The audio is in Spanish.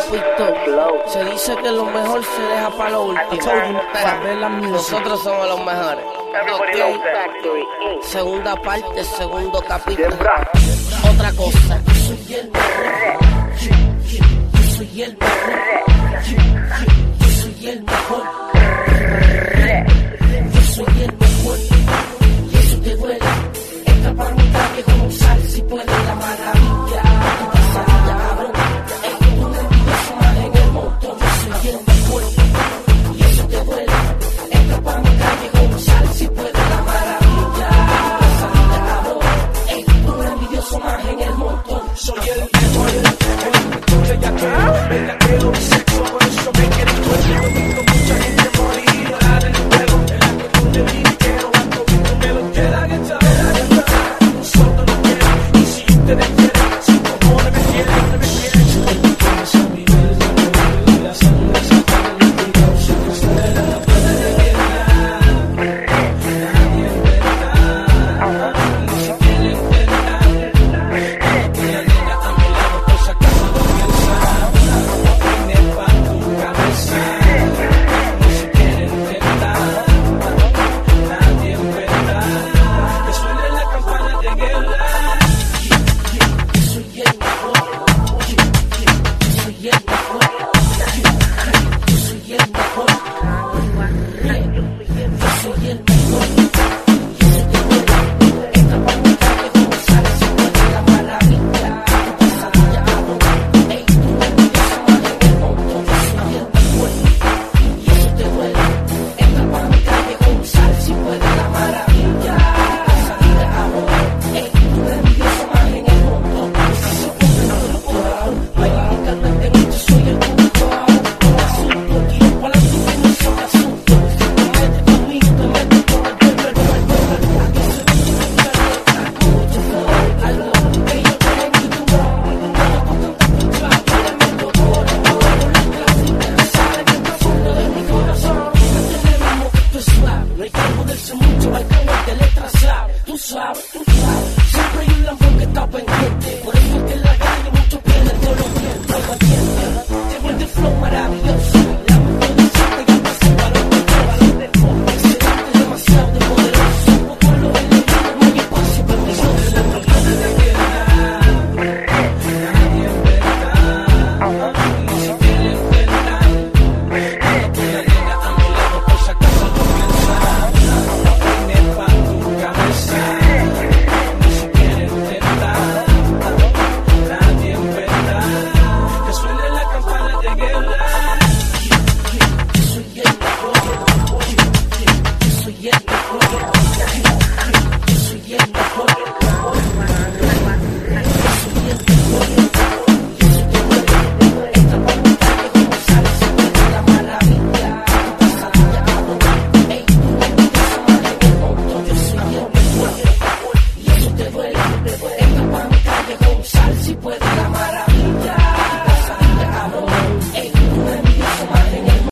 papito. Se dice que lo mejor se deja para lo último. Nosotros somos los mejores. Okay. Segunda parte, segundo capítulo. Otra cosa. Yo soy el mejor. Yo soy el mejor. Yo soy el mejor. Yo soy el mejor. Y eso te duele. Entra para mi calle como sal si puede la maravilla. Tu pasadilla, cabrón. Es un envidioso más en el montón. Yo soy el mejor. Y eso te duele. Entra para mi calle como sal si puede la maravilla. Tu pasadilla, cabrón. Es un envidioso más en el montón. Soy el mejor. El verdadero sexo, por eso me quiero yo he visto mucha gente morir en el juego, en la cuestión de mi dinero, cuando visto me lo queda que saber, nosotros no quieren, y si ustedes quieren, si cojones me quieren, esa mi vida, la sangre se está en el río, si no se le da la plata de guerra, nadie es verdad, ni se quiere enterar, y la nena a mi lado, por si acaso no piensa. Siempre hay un lambón que está pendiente. Por eso es que en la calle muchos pierden todos los dientes. Llegó el de flow maravilloso. La mejor de siempre que pasa para los de fondo. Excelente, demasiado de poderoso. Por pueblo de leyenda no hay espacio permisoso. La plata de guerra, nadie es verdad. Ni se quiere enterar. La nena a mi lado por si acaso no piensa. Viene pa' tu cabeza. Soy el mejor.